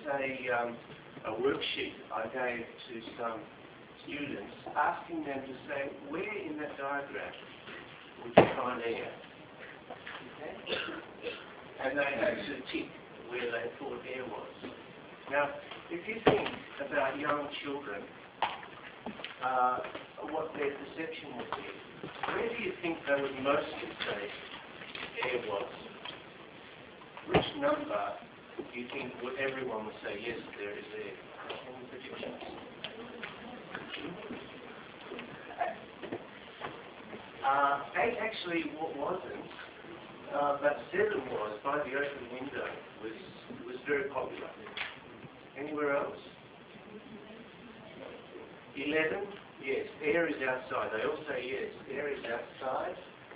a worksheet I gave to some students, asking them to say, where in that diagram would you find air? Okay? And they had to tick where they thought air was. Now, if you think about young children, what their perception would be, where do you think they would mostly say air was? Which number do you think everyone would say, yes, there is air? Any predictions? 8 actually wasn't, but 7 was, by the open window, was very popular. Anywhere else? 11? Yes, air is outside. They all say yes, air is outside.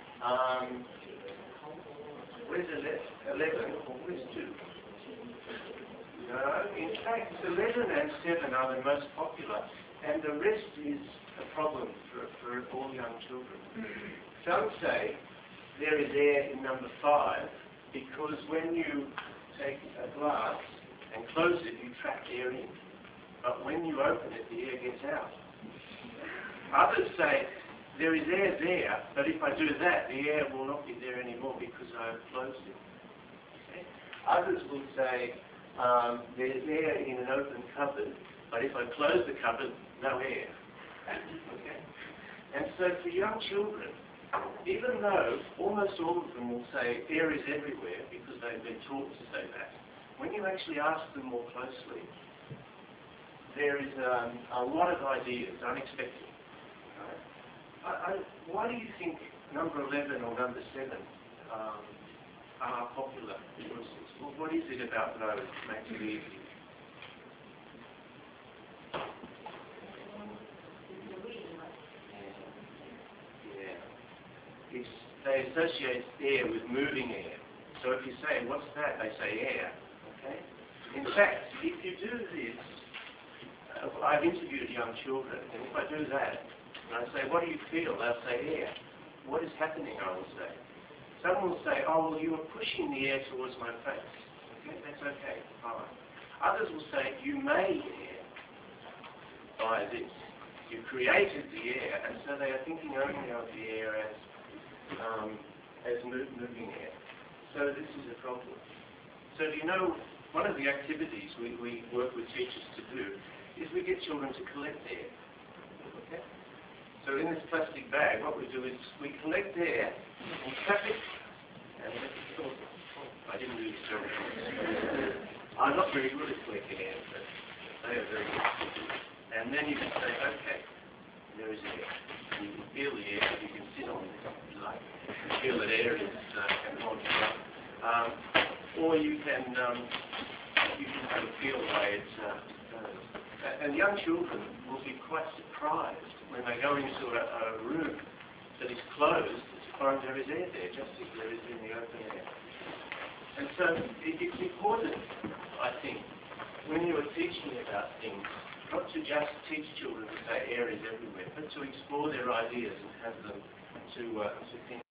Where's 11? Where's 2? No, in fact, 11 and 7 are the most popular, and the rest is a problem for all young children. Some say there is air in number 5 because when you take a glass and close it, you trap air in. But when you open it, the air gets out. Others say there is air there, but if I do that, the air will not be there anymore because I have closed it. Okay? Others will say there's air in an open cupboard, but if I close the cupboard, no air. Okay? And so for young children, even though almost all of them will say air is everywhere because they've been taught to say that, when you actually ask them more closely, there is a lot of ideas, unexpected. Why do you think number 11 or number 7 are popular choices? Well, what is it about those that makes it easy? They associate air with moving air. So if you say, what's that? They say air. Okay? In fact, if you do this, I've interviewed young children, and if I do that, and I say, what do you feel? They'll say air. What is happening, I will say. Some will say, oh, well, you were pushing the air towards my face. Okay, that's okay, fine. Others will say, you made air by this. You created the air, and so they are thinking only of the air as moving air. So this is a problem. So do you know, one of the activities we work with teachers to do is we get children to collect air. Okay? So in this plastic bag, what we do is we collect air and trap it, and I didn't do this very well. I'm not very good at collecting air, but they are very good. And then you can say, okay, there is air. You can feel the air, you can sit on it if you like. You feel that air is can hold you up. Or you can sort of feel the way it goes. And young children will be quite surprised when they go into a room that is closed to find there is air there, just as there is in the open air. And so it's important, I think, when you are teaching about things, not to just teach children to say air is everywhere, but to explore their ideas and have them to think.